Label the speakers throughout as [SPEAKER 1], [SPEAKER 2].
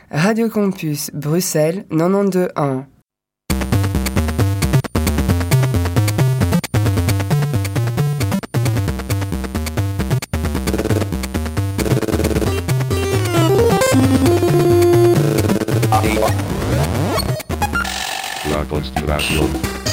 [SPEAKER 1] Radio Campus Bruxelles 92.1.
[SPEAKER 2] La Conspiración.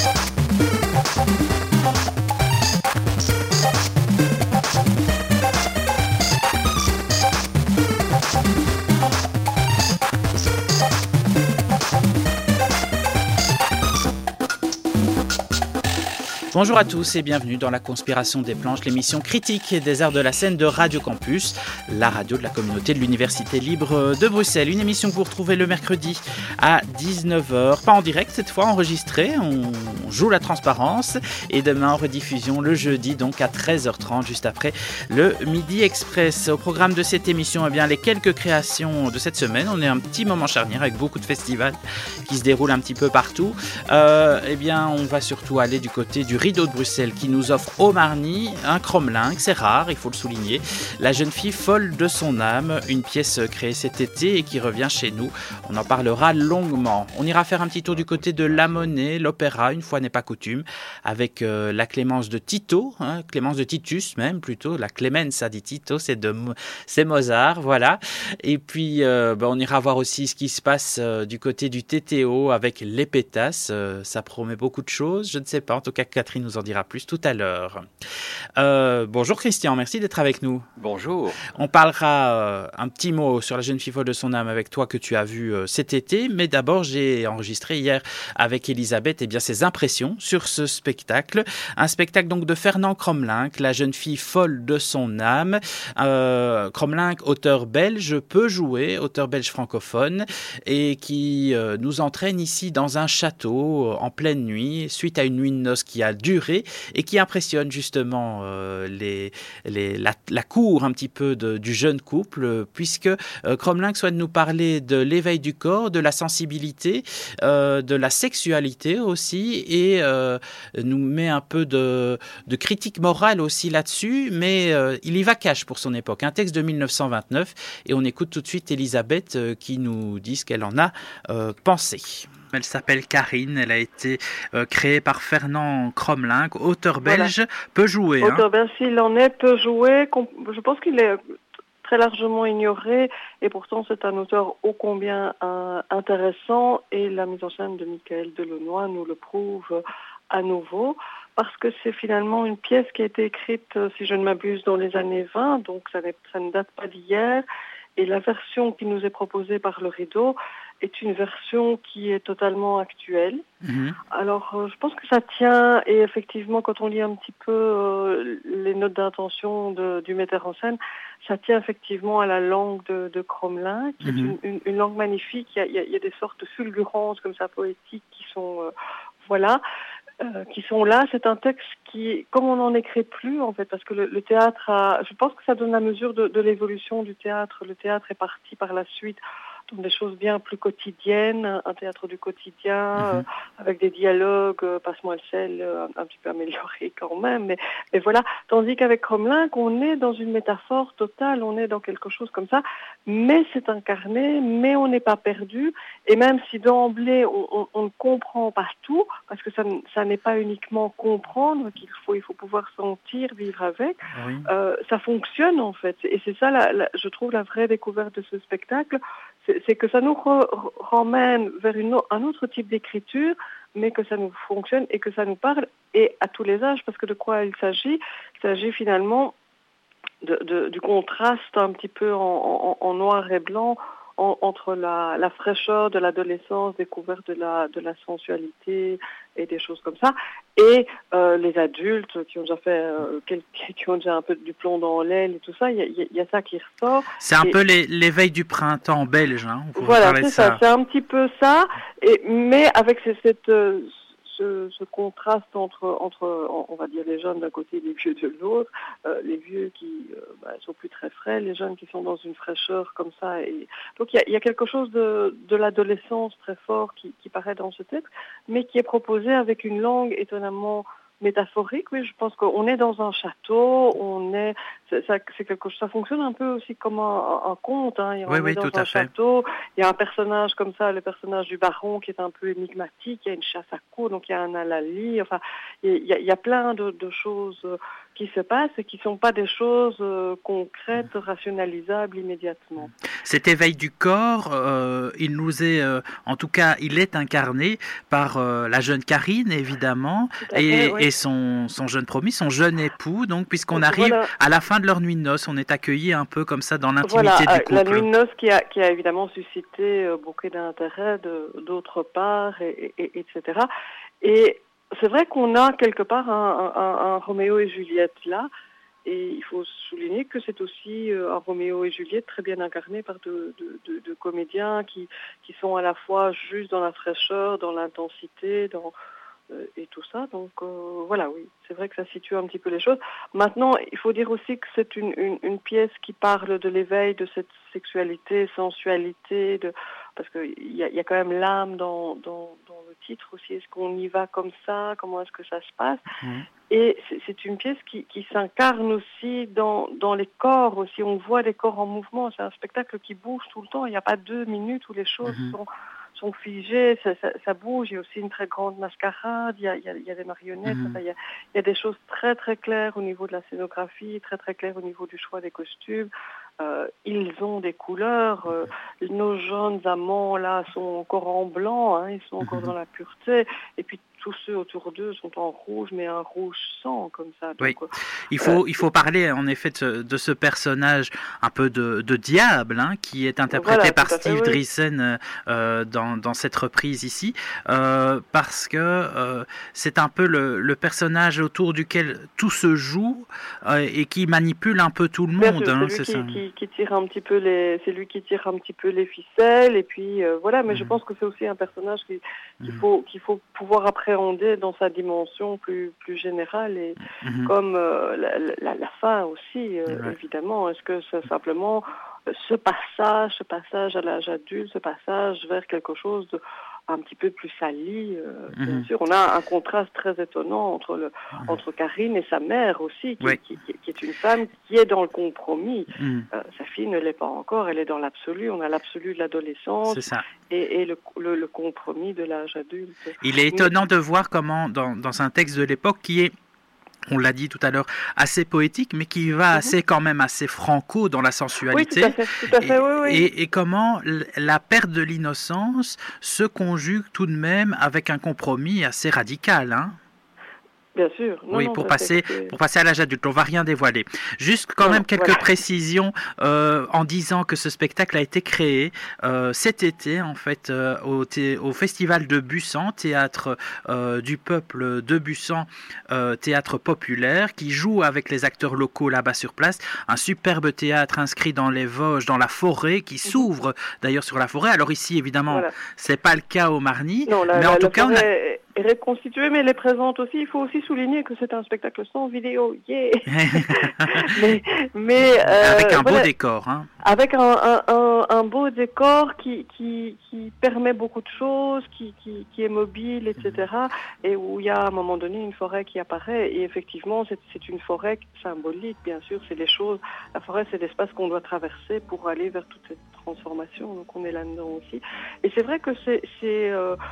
[SPEAKER 3] Bonjour à tous et bienvenue dans La Conspiration des Planches, l'émission critique des arts de la scène de Radio Campus, la radio de la communauté de l'Université libre de Bruxelles. Une émission que vous retrouvez le mercredi à 19h, pas en direct cette fois, enregistrée, on joue la transparence, et demain en rediffusion le jeudi donc à 13h30 juste après le Midi Express. Au programme de cette émission, eh bien, les quelques créations de cette semaine, on est un petit moment charnière avec beaucoup de festivals qui se déroulent un petit peu partout. Eh bien, on va surtout aller du côté du Rideau de Bruxelles qui nous offre au Marny un Cromlink, c'est rare, il faut le souligner. La jeune fille folle de son âme, une pièce créée cet été et qui revient chez nous. On en parlera longuement. On ira faire un petit tour du côté de La Monnaie, l'opéra, une fois n'est pas coutume, avec la Clémence de Tito, Clémence de Titus même plutôt, la Clémence a dit Tito, c'est Mozart, voilà. Et puis on ira voir aussi ce qui se passe du côté du TTO avec les pétasses, ça promet beaucoup de choses, je ne sais pas, en tout cas Catherine nous en dira plus tout à l'heure. Bonjour Christian, merci d'être avec nous.
[SPEAKER 4] Bonjour.
[SPEAKER 3] On parlera un petit mot sur la jeune fille folle de son âme avec toi que tu as vu cet été, mais d'abord j'ai enregistré hier avec Elisabeth ses impressions sur ce spectacle. Un spectacle donc de Fernand Cromlink, la jeune fille folle de son âme. Cromlink, auteur belge, peut jouer, auteur belge francophone, et qui nous entraîne ici dans un château en pleine nuit, suite à une nuit de noces qui a duré et qui impressionne justement la cour un petit peu du jeune couple, puisque Cromlink souhaite nous parler de l'éveil du corps, de la sensibilité, de la sexualité aussi, et nous met un peu de critique morale aussi là-dessus, mais il y va cash pour son époque. Un texte de 1929, et on écoute tout de suite Elisabeth qui nous dit ce qu'elle en a pensé. Elle s'appelle Karine, elle a été créée par Fernand Cromlink, auteur belge, voilà. Peut jouer.
[SPEAKER 5] Auteur belge, s'il en est, peut jouer. Je pense qu'il est très largement ignoré, et pourtant c'est un auteur ô combien intéressant, et la mise en scène de Michael Delaunoy nous le prouve à nouveau, parce que c'est finalement une pièce qui a été écrite, si je ne m'abuse, dans les années 20, donc ça ne date pas d'hier, et la version qui nous est proposée par le Rideau est une version qui est totalement actuelle. Mmh. Alors, je pense que ça tient, et effectivement, quand on lit un petit peu les notes d'intention du metteur en scène, ça tient effectivement à la langue de Cromlink, qui est une langue magnifique. Il y a des sortes de fulgurances comme ça poétiques qui sont, qui sont là. C'est un texte qui, comme on n'en écrit plus, en fait, parce que le théâtre je pense que ça donne la mesure de l'évolution du théâtre. Le théâtre est parti par la suite dans des choses bien plus quotidiennes, un théâtre du quotidien, avec des dialogues, passe-moi le sel, un petit peu améliorés quand même, mais voilà. Tandis qu'avec Cromlink, on est dans une métaphore totale, on est dans quelque chose comme ça, mais c'est incarné, mais on n'est pas perdu, et même si d'emblée on ne comprend pas tout, parce que ça n'est pas uniquement comprendre il faut pouvoir sentir, vivre avec, oui. Ça fonctionne en fait, et c'est ça, je trouve, la vraie découverte de ce spectacle, c'est que ça nous ramène vers un autre type d'écriture, mais que ça nous fonctionne et que ça nous parle, et à tous les âges, parce que de quoi il s'agit finalement du contraste un petit peu en noir et blanc entre la fraîcheur de l'adolescence, découverte de la sensualité et des choses comme ça, et les adultes qui ont déjà fait, qui ont déjà un peu du plomb dans l'aile et tout ça, il y a ça qui ressort.
[SPEAKER 3] C'est un peu l'éveil du printemps belge,
[SPEAKER 5] Voilà, c'est ça, c'est un petit peu ça, mais avec ce contraste entre on va dire les jeunes d'un côté et les vieux de l'autre, les vieux qui sont plus très frais, les jeunes qui sont dans une fraîcheur comme ça, et donc il y a quelque chose de l'adolescence très fort qui paraît dans ce texte, mais qui est proposé avec une langue étonnamment métaphorique, oui, je pense qu'on est dans un château, c'est quelque chose, ça fonctionne un peu aussi comme un conte, hein. On est dans un château, il y a un personnage comme ça, le personnage du baron qui est un peu énigmatique, il y a une chasse à courre, donc il y a un Alali, enfin, il y a plein de choses qui se passent et qui ne sont pas des choses concrètes, rationalisables immédiatement.
[SPEAKER 3] Cet éveil du corps, il nous est, en tout cas, il est incarné par la jeune Karine, évidemment, et son jeune promis, son jeune époux, donc, puisqu'on arrive à la fin de leur nuit de noces, on est accueilli un peu comme ça dans l'intimité du couple.
[SPEAKER 5] La nuit de noces qui a évidemment suscité beaucoup d'intérêt d'autre part, etc. Et c'est vrai qu'on a quelque part un Roméo et Juliette là, et il faut souligner que c'est aussi un Roméo et Juliette très bien incarné par de comédiens qui sont à la fois juste dans la fraîcheur, dans l'intensité, et tout ça. Donc voilà, oui, c'est vrai que ça situe un petit peu les choses. Maintenant, il faut dire aussi que c'est une pièce qui parle de l'éveil de cette sexualité, sensualité, parce qu'il y a quand même l'âme dans le titre aussi. Est-ce qu'on y va comme ça? Comment est-ce que ça se passe? Et c'est une pièce qui s'incarne aussi dans les corps aussi. On voit les corps en mouvement. C'est un spectacle qui bouge tout le temps. Il n'y a pas 2 minutes où les choses sont figées, ça bouge. Il y a aussi une très grande mascarade, il y a des marionnettes, il y a des choses très très claires au niveau de la scénographie, très très claires au niveau du choix des costumes. Ils ont des couleurs. Nos jeunes amants là sont encore en blanc, hein, ils sont encore dans la pureté. Et puis tous ceux autour d'eux sont en rouge, mais un rouge sang comme ça. Donc,
[SPEAKER 3] oui. Il faut parler en effet de ce personnage un peu de diable, hein, qui est interprété par Steve Driessen dans cette reprise ici, parce que c'est un peu le personnage autour duquel tout se joue et qui manipule un peu tout le monde.
[SPEAKER 5] Bien sûr, c'est lui qui tire un petit peu c'est lui qui tire un petit peu les ficelles, et puis voilà. Mais je pense que c'est aussi un personnage qu'il faut pouvoir appréhender dans sa dimension plus générale, et comme la fin aussi, évidemment. Est-ce que c'est simplement ce passage à l'âge adulte, ce passage vers quelque chose de un petit peu plus sali, bien sûr. On a un contraste très étonnant entre Karine et sa mère aussi, qui est une femme qui est dans le compromis. Sa fille ne l'est pas encore, elle est dans l'absolu. On a l'absolu de l'adolescence et le compromis de l'âge adulte.
[SPEAKER 3] Il est étonnant de voir comment, dans un texte de l'époque qui est, on l'a dit tout à l'heure, assez poétique, mais qui va quand même assez franco dans la sensualité.
[SPEAKER 5] Oui, tout à fait, oui.
[SPEAKER 3] Et comment la perte de l'innocence se conjugue tout de même avec un compromis assez radical, hein.
[SPEAKER 5] Bien sûr.
[SPEAKER 3] Pour passer à l'âge adulte. On va rien dévoiler. Juste quand même quelques précisions en disant que ce spectacle a été créé cet été en fait au festival de Bussan, théâtre du peuple de Bussan, théâtre populaire, qui joue avec les acteurs locaux là-bas sur place. Un superbe théâtre inscrit dans les Vosges, dans la forêt, qui s'ouvre d'ailleurs sur la forêt. Alors ici évidemment, c'est pas le cas au Marny, mais en tout cas on a
[SPEAKER 5] est reconstituée, mais elle est présente aussi. Il faut aussi souligner que c'est un spectacle sans vidéo, mais
[SPEAKER 3] avec un beau décor, hein.
[SPEAKER 5] Avec un beau décor qui permet beaucoup de choses, qui est mobile, etc. Et où il y a à un moment donné une forêt qui apparaît. Et effectivement, c'est une forêt symbolique, bien sûr. C'est les choses. La forêt, c'est l'espace qu'on doit traverser pour aller vers toute cette transformation. Donc on est là-dedans aussi. Et c'est vrai que c'est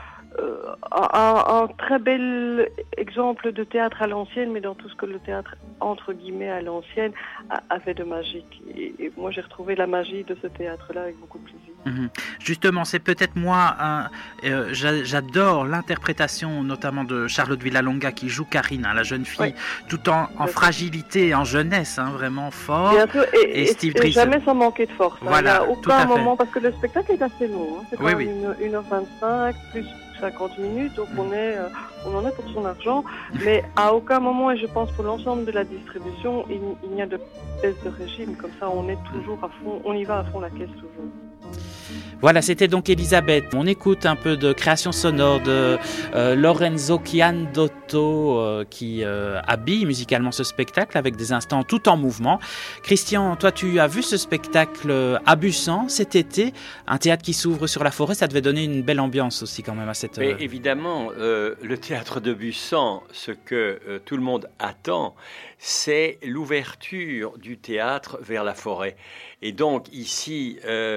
[SPEAKER 5] un très bel exemple de théâtre à l'ancienne, mais dans tout ce que le théâtre, entre guillemets, à l'ancienne, avait de magique. Et moi, j'ai retrouvé la magie de ce théâtre-là avec beaucoup de plaisir.
[SPEAKER 3] Justement, c'est peut-être moi, j'adore l'interprétation notamment de Charlotte Villalonga qui joue Karine, hein, la jeune fille, tout en fragilité et en jeunesse, hein, vraiment fort.
[SPEAKER 5] Bien sûr, et
[SPEAKER 3] Steve Driessen.
[SPEAKER 5] Jamais sans manquer de force.
[SPEAKER 3] Voilà,
[SPEAKER 5] il n'y a aucun moment, parce que le spectacle est assez long, hein, c'est quand même 1h25, plus 50 minutes, donc on en est pour son argent, mais à aucun moment, et je pense pour l'ensemble de la distribution, il n'y a de baisse de régime, comme ça on est toujours à fond, on y va à fond la caisse toujours.
[SPEAKER 3] Voilà, c'était donc Elisabeth. On écoute un peu de création sonore de Lorenzo Chiandotto qui habille musicalement ce spectacle avec des instants tout en mouvement. Christian, toi tu as vu ce spectacle à Bussan cet été, un théâtre qui s'ouvre sur la forêt, ça devait donner une belle ambiance aussi quand même à cette...
[SPEAKER 4] Mais évidemment, le théâtre de Bussan, ce que tout le monde attend, c'est l'ouverture du théâtre vers la forêt. Et donc ici...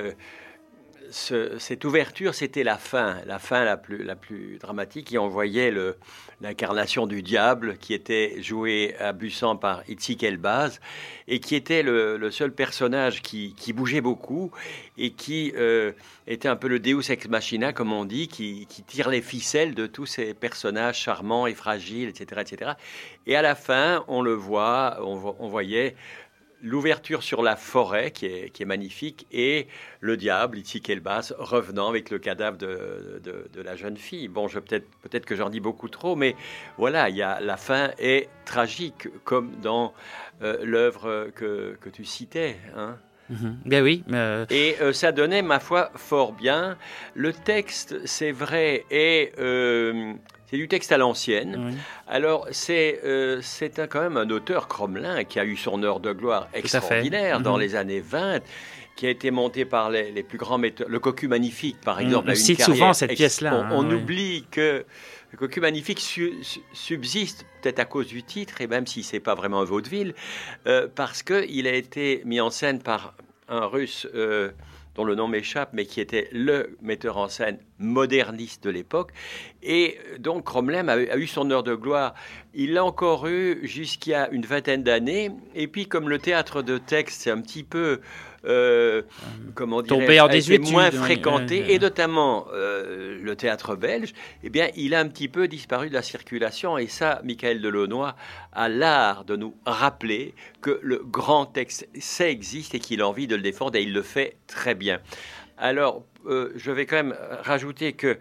[SPEAKER 4] cette ouverture, c'était la fin la plus dramatique, qui envoyait l'incarnation du diable qui était joué à Bussan par Itzik Elbaz et qui était le seul personnage qui bougeait beaucoup et qui était un peu le Deus ex machina, comme on dit, qui tire les ficelles de tous ces personnages charmants et fragiles, etc., etc. Et à la fin, on le voit, on voyait l'ouverture sur la forêt qui est magnifique et le diable, Itzik Elbaz, revenant avec le cadavre de la jeune fille. Bon, peut-être que j'en dis beaucoup trop, mais voilà, la fin est tragique, comme dans l'œuvre que tu citais, hein.
[SPEAKER 3] Ben oui.
[SPEAKER 4] Et ça donnait, ma foi, fort bien. Le texte, c'est vrai, c'est du texte à l'ancienne. Oui. Alors, c'est quand même un auteur, Crommelin, qui a eu son heure de gloire extraordinaire dans les années 20, qui a été monté par les plus grands metteurs. Le Cocu Magnifique, par exemple.
[SPEAKER 3] On cite souvent cette pièce-là.
[SPEAKER 4] On oublie que le Cocu Magnifique subsiste, peut-être à cause du titre, et même si ce n'est pas vraiment un vaudeville, parce qu'il a été mis en scène par un Russe... dont le nom m'échappe, mais qui était le metteur en scène moderniste de l'époque. Et donc, Crommelin a eu son heure de gloire. Il l'a encore eu jusqu'à une vingtaine d'années. Et puis, comme le théâtre de texte, c'est un petit peu... comment dirais-je, a été moins fréquenté, et notamment le théâtre belge, eh bien, il a un petit peu disparu de la circulation. Et ça, Michael Delaunoy a l'art de nous rappeler que le grand texte, ça existe et qu'il a envie de le défendre, et il le fait très bien. Alors, je vais quand même rajouter que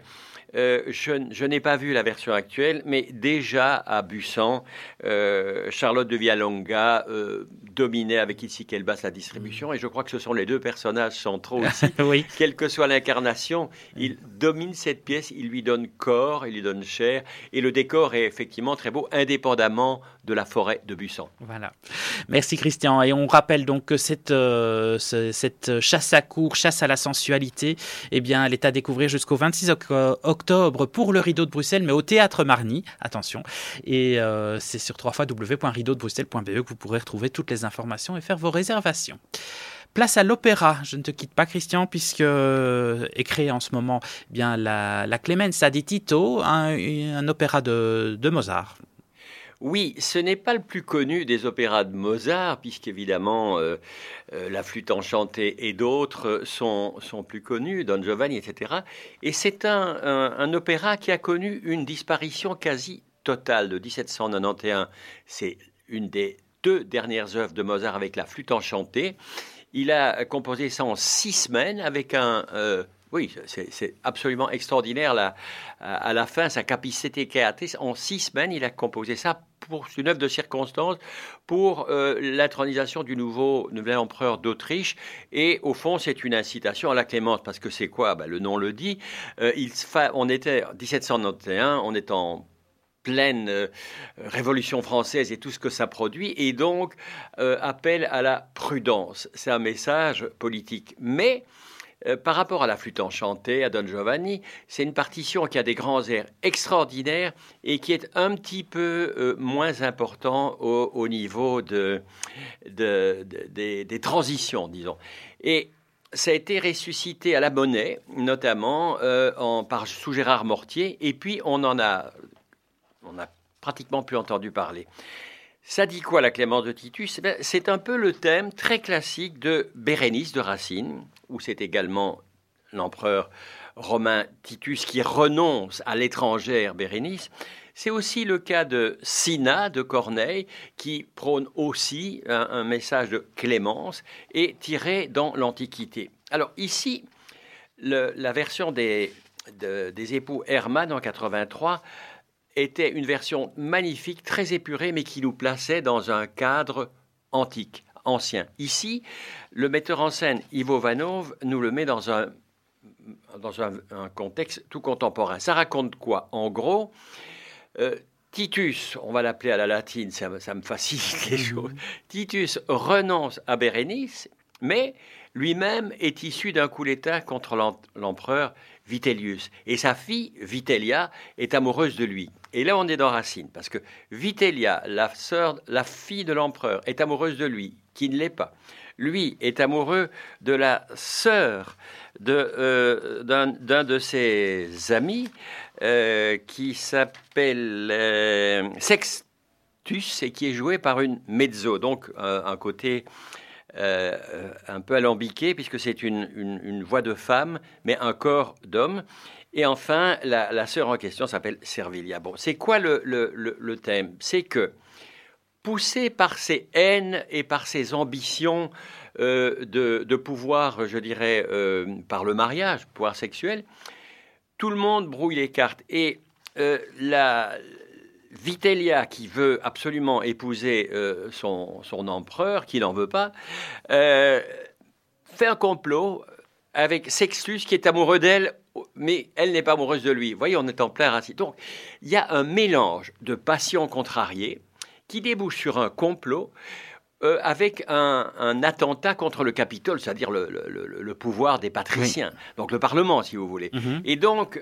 [SPEAKER 4] je n'ai pas vu la version actuelle, mais déjà à Bussan, Charlotte de Villalonga dominait avec Itzik Elbaz la distribution, et je crois que ce sont les deux personnages centraux aussi. Oui. Quelle que soit l'incarnation, il domine cette pièce, il lui donne corps, il lui donne chair, et le décor est effectivement très beau, indépendamment de la forêt de Bussan.
[SPEAKER 3] Voilà. Merci Christian. Et on rappelle donc que cette chasse à court, chasse à la sensualité, eh bien, elle est à découvrir jusqu'au 26 octobre pour le Rideau de Bruxelles, mais au Théâtre Marny, attention. Et c'est sur www.rideaudebruxelles.be que vous pourrez retrouver toutes les informations et faire vos réservations. Place à l'opéra. Je ne te quitte pas, Christian, puisque est créé en ce moment bien la Clemenza di Tito, un opéra de Mozart.
[SPEAKER 4] Oui, ce n'est pas le plus connu des opéras de Mozart, puisqu'évidemment La Flûte enchantée et d'autres sont plus connus, Don Giovanni, etc. Et c'est un opéra qui a connu une disparition quasi totale de 1791. C'est une des 2 dernières œuvres de Mozart avec La Flûte enchantée. Il a composé ça en 6 semaines avec oui, c'est absolument extraordinaire. À la fin, sa capacité créatrice, en 6 semaines, il a composé ça pour une œuvre de circonstance pour l'intronisation du nouvel empereur d'Autriche. Et au fond, c'est une incitation à la clémence, parce que c'est quoi ? Le nom le dit. On était en 1791, on est en pleine Révolution française et tout ce que ça produit, et donc appel à la prudence. C'est un message politique. Mais par rapport à La Flûte enchantée, à Don Giovanni, c'est une partition qui a des grands airs extraordinaires et qui est un petit peu moins important au niveau des transitions, disons. Et ça a été ressuscité à la Monnaie, notamment sous Gérard Mortier, et puis on a pratiquement plus entendu parler. Ça dit quoi, la Clémence de Titus ? C'est un peu le thème très classique de Bérénice de Racine, où c'est également l'empereur romain Titus qui renonce à l'étrangère Bérénice. C'est aussi le cas de Cinna de Corneille, qui prône aussi un message de clémence et tiré dans l'Antiquité. Alors ici, la version des époux Hermann en 83 était une version magnifique, très épurée, mais qui nous plaçait dans un cadre antique, ancien. Ici, le metteur en scène Ivo Vanov nous le met dans un dans un contexte tout contemporain. Ça raconte quoi? En gros, Titus, on va l'appeler à la latine, ça me facilite les choses. Titus renonce à Bérénice, mais lui-même est issu d'un coup d'État contre l'empereur Vitellius. Et sa fille, Vitellia, est amoureuse de lui. Et là, on est dans Racine, parce que Vitellia, la fille de l'empereur, est amoureuse de lui, qui ne l'est pas. Lui est amoureux de la sœur d'un de ses amis qui s'appelle Sextus et qui est joué par une mezzo, donc un côté un peu alambiqué puisque c'est une voix de femme mais un corps d'homme. Et enfin, la sœur en question s'appelle Servilia. Bon, c'est quoi le thème? C'est que poussé par ses haines et par ses ambitions de pouvoir, je dirais, par le mariage, pouvoir sexuel, tout le monde brouille les cartes. Et la Vitellia, qui veut absolument épouser son empereur, qui n'en veut pas, fait un complot avec Sextus, qui est amoureux d'elle, mais elle n'est pas amoureuse de lui. Vous voyez, on est en plein Racine. Donc, il y a un mélange de passions contrariées qui débouche sur un complot avec un attentat contre le Capitole, c'est-à-dire le pouvoir des patriciens, oui. Donc le Parlement, si vous voulez. Mm-hmm. Et donc,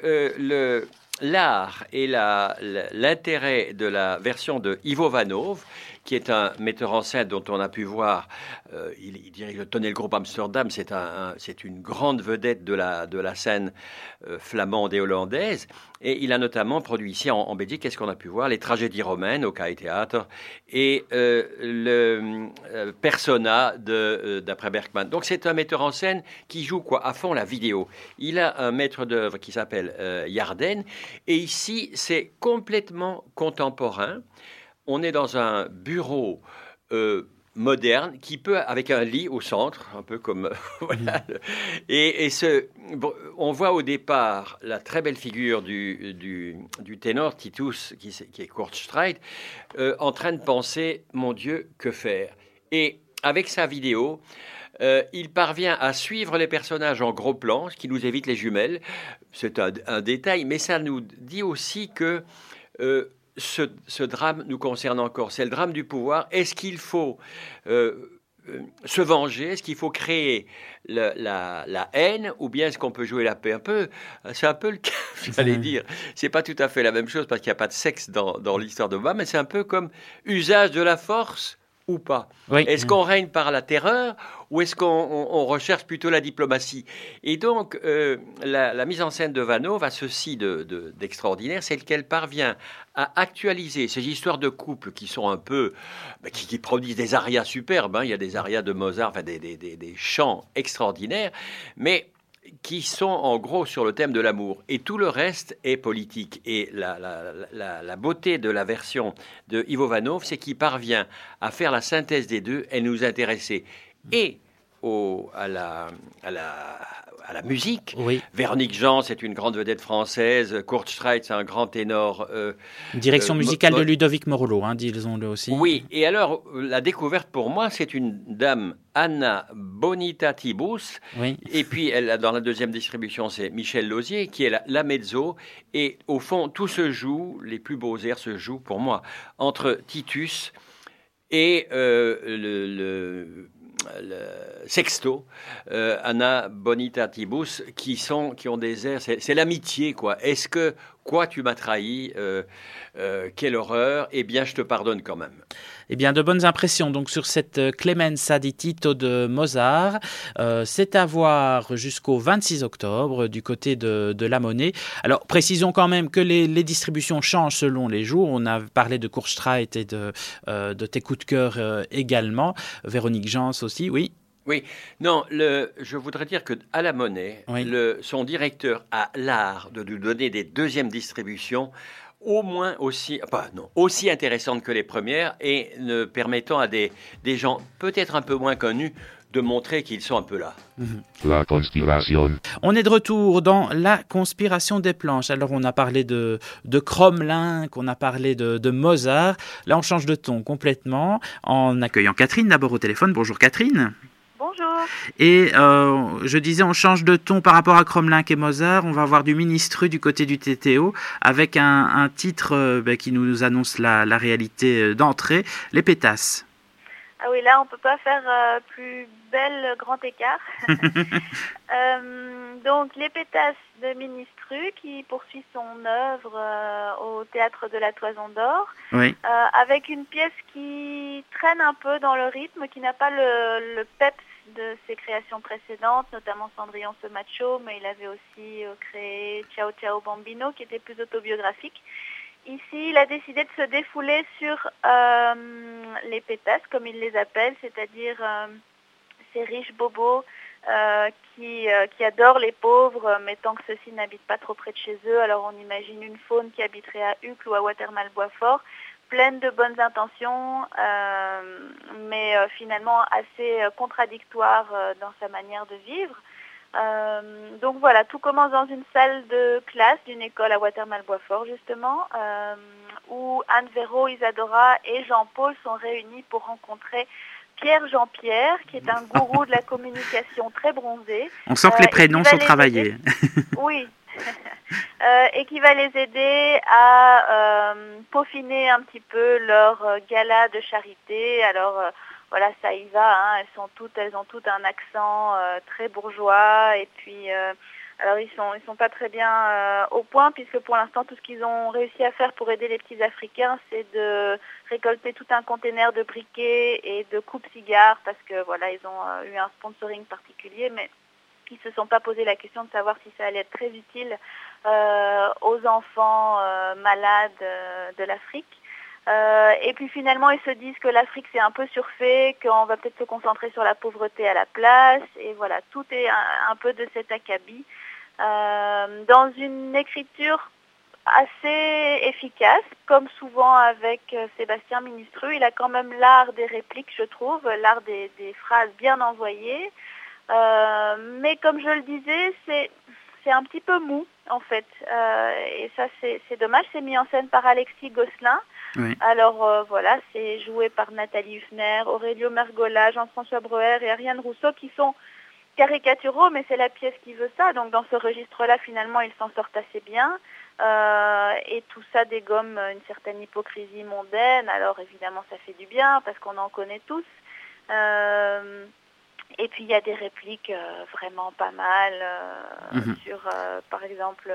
[SPEAKER 4] l'art et l'intérêt de la version de Ivo Vanov, qui est un metteur en scène dont on a pu voir, il dirige le Tonel Group Amsterdam, c'est une grande vedette de la scène flamande et hollandaise, et il a notamment produit ici en Belgique, qu'est-ce qu'on a pu voir, les tragédies romaines au KAI Theater et le Persona d'après Bergman. Donc c'est un metteur en scène qui joue à fond la vidéo. Il a un maître d'œuvre qui s'appelle Yarden, et ici c'est complètement contemporain. On est dans un bureau moderne qui peut, avec un lit au centre, un peu comme voilà. Et on voit au départ la très belle figure du ténor Titus, qui est Kurzstreit, en train de penser, mon Dieu, que faire? Et avec sa vidéo, il parvient à suivre les personnages en gros plan, ce qui nous évite les jumelles. C'est un détail, mais ça nous dit aussi que ce drame nous concerne encore. C'est le drame du pouvoir. Est-ce qu'il faut se venger? Est-ce qu'il faut créer la haine? Ou bien est-ce qu'on peut jouer la paix? C'est un peu le cas, j'allais dire. C'est pas tout à fait la même chose parce qu'il n'y a pas de sexe dans l'histoire de Bach, mais c'est un peu comme usage de la force ou pas. Oui. Est-ce qu'on règne par la terreur ou est-ce qu'on recherche plutôt la diplomatie? Et donc, la mise en scène de Vanov a ceci d'extraordinaire, c'est qu'elle parvient à actualiser ces histoires de couple qui sont un peu... qui produisent des arias superbes. Il y a des arias de Mozart, enfin des chants extraordinaires, mais qui sont en gros sur le thème de l'amour. Et tout le reste est politique. Et la beauté de la version de Ivo Vanov, c'est qu'il parvient à faire la synthèse des deux et nous intéresser et à la musique. Oui. Véronique Jean, c'est une grande vedette française. Kurzstreit, c'est un grand ténor.
[SPEAKER 3] Direction musicale de Ludovic Morello, disons-le aussi.
[SPEAKER 4] Oui, et alors, la découverte pour moi, c'est une dame, Anna Bonitatibus. Oui. Et puis, dans la deuxième distribution, c'est Michel Lausier, qui est la mezzo. Et au fond, tout se joue, les plus beaux airs se jouent, pour moi, entre Titus et le Sexto, Anna Bonitatibus, qui ont des airs, c'est l'amitié, quoi. Est-ce que, tu m'as trahi, quelle horreur, eh bien, je te pardonne quand même.
[SPEAKER 3] Eh bien, de bonnes impressions donc sur cette Clemenza di Tito de Mozart. C'est à voir jusqu'au 26 octobre du côté de La Monnaie. Alors, précisons quand même que les distributions changent selon les jours. On a parlé de Kurzstreit et de tes coups de cœur également. Véronique Jans aussi, oui.
[SPEAKER 4] Oui, non, je voudrais dire qu'à La Monnaie, oui. Son directeur a l'art de nous donner des deuxièmes distributions au moins aussi intéressantes que les premières et permettant à des gens peut-être un peu moins connus de montrer qu'ils sont un peu là.
[SPEAKER 2] La conspiration.
[SPEAKER 3] On est de retour dans la conspiration des planches. Alors on a parlé de Cromlin, qu'on a parlé de Mozart. Là on change de ton complètement en accueillant Catherine d'abord au téléphone. Bonjour Catherine.
[SPEAKER 5] Bonjour.
[SPEAKER 3] Et je disais, on change de ton par rapport à Cromlin et Mozart. On va avoir du Ministru du côté du TTO avec un titre qui nous annonce la réalité d'entrée, les pétasses.
[SPEAKER 6] Ah oui, là, on ne peut pas faire plus bel grand écart. Donc, les pétasses de Ministru qui poursuit son œuvre au Théâtre de la Toison d'Or,
[SPEAKER 3] Oui.
[SPEAKER 6] avec une pièce qui traîne un peu dans le rythme, qui n'a pas le peps de ses créations précédentes, notamment Cendrillon ce macho, mais il avait aussi créé Ciao Ciao Bambino, qui était plus autobiographique. Ici, il a décidé de se défouler sur les pétasses, comme il les appelle, c'est-à-dire ces riches bobos qui adorent les pauvres, mais tant que ceux-ci n'habitent pas trop près de chez eux. Alors on imagine une faune qui habiterait à Uccle ou à Watermal-Boisfort, pleine de bonnes intentions, mais finalement assez contradictoire dans sa manière de vivre. Donc voilà, tout commence dans une salle de classe d'une école à Watermal-Boisfort justement, où Anne Véro, Isadora et Jean-Paul sont réunis pour rencontrer Pierre Jean-Pierre, qui est un gourou de la communication très bronzé.
[SPEAKER 3] On sent que les prénoms sont travaillés.
[SPEAKER 6] Oui. Et qui va les aider à peaufiner un petit peu leur gala de charité. Alors voilà, ça y va, hein, elles ont toutes un accent très bourgeois, et puis alors ils sont pas très bien au point, puisque pour l'instant tout ce qu'ils ont réussi à faire pour aider les petits Africains, c'est de récolter tout un container de briquets et de coupes-cigares, parce que voilà, ils ont eu un sponsoring particulier, mais ils se sont pas posé la question de savoir si ça allait être très utile aux enfants malades de l'Afrique. Et puis finalement, ils se disent que l'Afrique c'est un peu surfait, qu'on va peut-être se concentrer sur la pauvreté à la place. Et voilà, tout est un peu de cet acabit. Dans une écriture assez efficace, comme souvent avec Sébastien Ministru, il a quand même l'art des répliques, je trouve, l'art des phrases bien envoyées. Mais comme je le disais, c'est un petit peu mou en fait, et ça c'est dommage. C'est mis en scène par Alexis Gosselin.
[SPEAKER 3] Oui.
[SPEAKER 6] Alors voilà, c'est joué par Nathalie Huffner, Aurélio Mergola, Jean-François Breuer et Ariane Rousseau, qui sont caricaturaux, mais c'est la pièce qui veut ça. Donc dans ce registre-là, finalement, ils s'en sortent assez bien. Et tout ça dégomme une certaine hypocrisie mondaine. Alors évidemment, ça fait du bien parce qu'on en connaît tous. Et puis il y a des répliques vraiment pas mal sur, par exemple,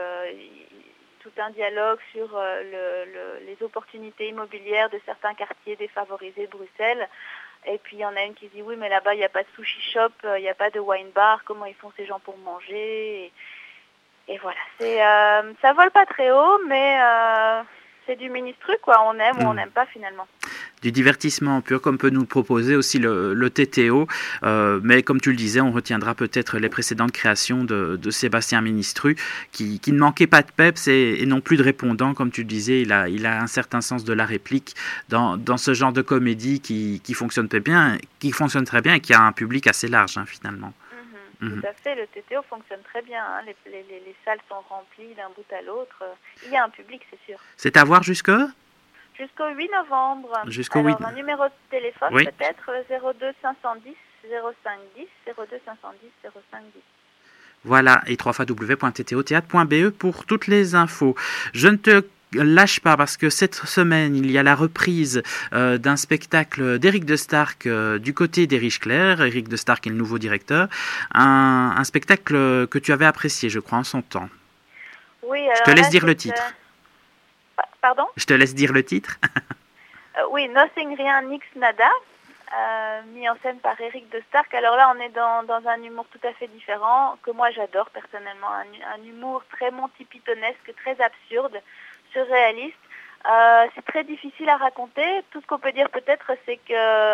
[SPEAKER 6] tout un dialogue sur les opportunités immobilières de certains quartiers défavorisés de Bruxelles. Et puis il y en a une qui dit oui, mais là-bas il n'y a pas de sushi shop, il n'y a pas de wine bar, comment ils font ces gens pour manger? Et voilà, ça vole pas très haut, mais c'est du Ministru, quoi. On aime ou on n'aime pas finalement.
[SPEAKER 3] Du divertissement pur, comme peut nous le proposer aussi le TTO. Mais comme tu le disais, on retiendra peut-être les précédentes créations de Sébastien Ministru, qui ne manquait pas de peps et non plus de répondants. Comme tu le disais, il a un certain sens de la réplique dans ce genre de comédie qui fonctionne très bien et qui a un public assez large, hein, finalement.
[SPEAKER 6] Tout à fait, le TTO fonctionne très bien, hein. Les salles sont remplies d'un bout à l'autre. Il y a un public, c'est sûr.
[SPEAKER 3] C'est à voir jusqu'au
[SPEAKER 6] 8 novembre.
[SPEAKER 3] Jusqu'au
[SPEAKER 6] Alors,
[SPEAKER 3] 8.
[SPEAKER 6] un numéro de téléphone,
[SPEAKER 3] oui.
[SPEAKER 6] Peut-être 02 510 0510, 02 510 0510.
[SPEAKER 3] Voilà, et www.ttotheatre.be pour toutes les infos. Je ne te lâche pas parce que cette semaine, il y a la reprise d'un spectacle d'Éric de Starck du côté d'Éric Clair. Éric de Starck est le nouveau directeur. Un spectacle que tu avais apprécié, je crois, en son temps.
[SPEAKER 6] Oui,
[SPEAKER 3] je te laisse dire le titre.
[SPEAKER 6] Pardon ?
[SPEAKER 3] Je te laisse dire le titre.
[SPEAKER 6] Oui, Nothing, rien, nix, nada, mis en scène par Éric de Starck. Alors là, on est dans un humour tout à fait différent, que moi j'adore personnellement, un humour très Monty Pythonesque, très absurde, surréaliste. C'est très difficile à raconter. Tout ce qu'on peut dire peut-être, c'est qu'il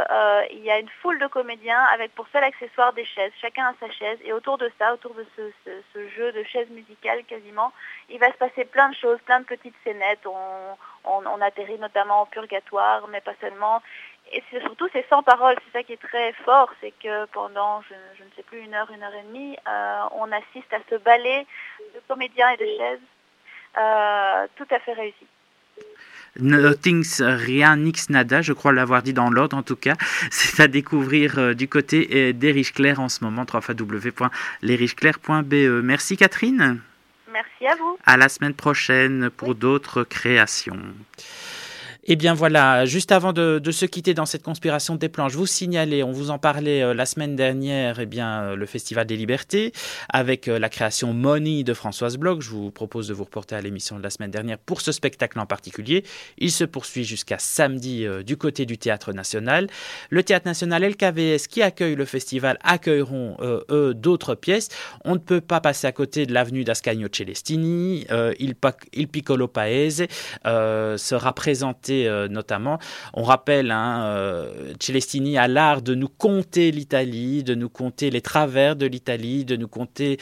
[SPEAKER 6] y a une foule de comédiens avec pour seul accessoire des chaises. Chacun a sa chaise. Et autour de ça, autour de ce jeu de chaises musicales quasiment, il va se passer plein de choses, plein de petites scénettes. On atterrit notamment au purgatoire, mais pas seulement. Et surtout, c'est sans parole. C'est ça qui est très fort. C'est que pendant, je ne sais plus, une heure et demie, on assiste à ce ballet de comédiens et de chaises tout à fait réussi.
[SPEAKER 3] Nothing's rien, nix nada, je crois l'avoir dit dans l'ordre en tout cas. C'est à découvrir du côté d'Erich Clair en ce moment, www.l'erichclair.be. Merci Catherine.
[SPEAKER 6] Merci à vous.
[SPEAKER 3] À la semaine prochaine pour d'autres créations. Eh bien voilà, juste avant de se quitter dans cette conspiration des planches, vous signalez, on vous en parlait la semaine dernière, eh bien le Festival des Libertés avec la création Money de Françoise Bloch. Je vous propose de vous reporter à l'émission de la semaine dernière pour ce spectacle en particulier. Il se poursuit jusqu'à samedi du côté du Théâtre National. Le Théâtre National et le KVS qui accueillent le festival accueilleront eux d'autres pièces. On ne peut pas passer à côté de l'avenue d'Ascanio Celestini. Il Piccolo Paese sera présenté notamment. On rappelle, Celestini a l'art de nous conter l'Italie, de nous conter les travers de l'Italie, de nous conter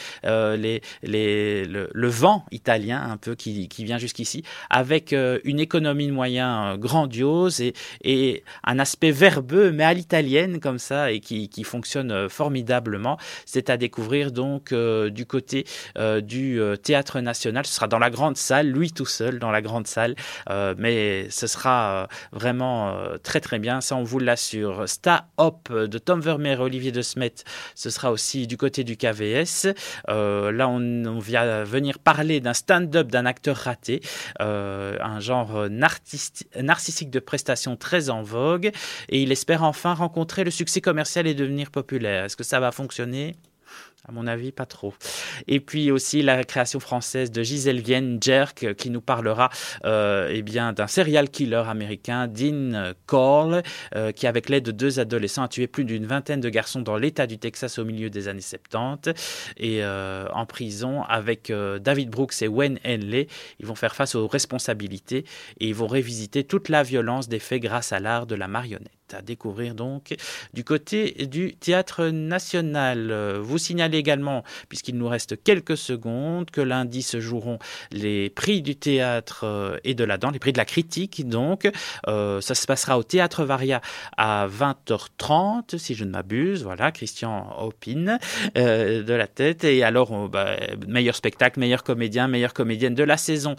[SPEAKER 3] le vent italien un peu qui vient jusqu'ici, avec une économie de moyens grandiose et un aspect verbeux, mais à l'italienne comme ça, et qui fonctionne formidablement. C'est à découvrir donc du côté du Théâtre National. Ce sera dans la grande salle, lui tout seul dans la grande salle, mais ce sera vraiment très très bien, ça on vous l'assure. Sta Hop de Tom Vermeer et Olivier de Smet, ce sera aussi du côté du KVS. Là on vient venir parler d'un stand-up d'un acteur raté, un genre narcissique de prestation très en vogue, et il espère enfin rencontrer le succès commercial et devenir populaire. Est-ce que ça va fonctionner ? À mon avis, pas trop. Et puis aussi la création française de Gisèle Vienne, Jerk, qui nous parlera d'un serial killer américain, Dean Cole, qui avec l'aide de 2 adolescents a tué plus d'une vingtaine de garçons dans l'État du Texas au milieu des années 70. Et en prison avec David Brooks et Wayne Henley, ils vont faire face aux responsabilités et ils vont révisiter toute la violence des faits grâce à l'art de la marionnette. À découvrir donc du côté du Théâtre National. Vous signalez également, puisqu'il nous reste quelques secondes, que lundi se joueront les prix du théâtre et de la danse, les prix de la critique donc. Ça se passera au Théâtre Varia à 20h30, si je ne m'abuse. Voilà, Christian Opine de la tête. Et alors, meilleur spectacle, meilleur comédien, meilleure comédienne de la saison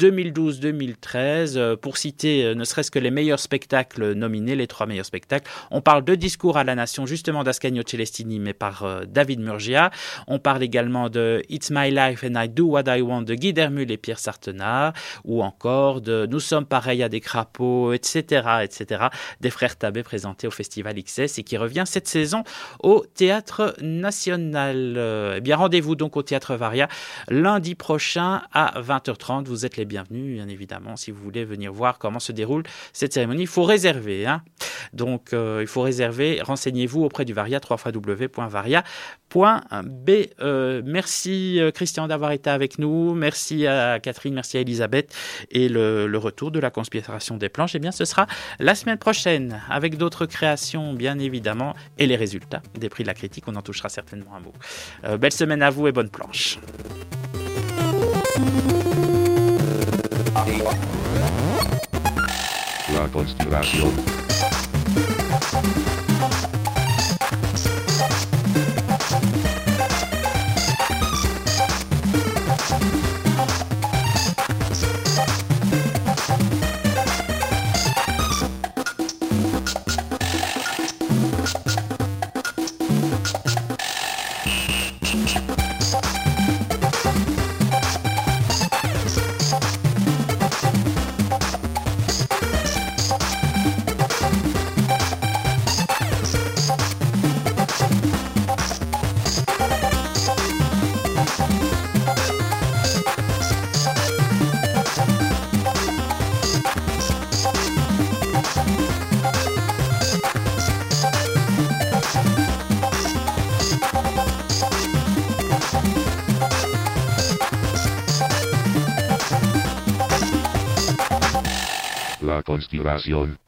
[SPEAKER 3] 2012-2013. Pour citer ne serait-ce que les meilleurs spectacles nominés, les 3 meilleurs spectacles. On parle de Discours à la Nation, justement d'Ascanio Celestini, mais par David Murgia. On parle également de It's My Life and I Do What I Want de Guy Dermul et Pierre Sartenard, ou encore de Nous sommes pareils à des crapauds, etc., des frères Tabet présentés au Festival XS et qui revient cette saison au Théâtre National. Eh bien, rendez-vous donc au Théâtre Varia lundi prochain à 20h30. Vous êtes les bienvenus, bien évidemment, si vous voulez venir voir comment se déroule cette cérémonie. Il faut réserver, Donc, il faut réserver. Renseignez-vous auprès du Varia, www.varia.be. Merci Christian d'avoir été avec nous. Merci à Catherine, merci à Elisabeth. Et le retour de la conspiration des planches, eh bien, ce sera la semaine prochaine avec d'autres créations, bien évidemment, et les résultats des prix de la critique. On en touchera certainement un mot. Belle semaine à vous et bonne planche.
[SPEAKER 2] La conspiration. La conspiración.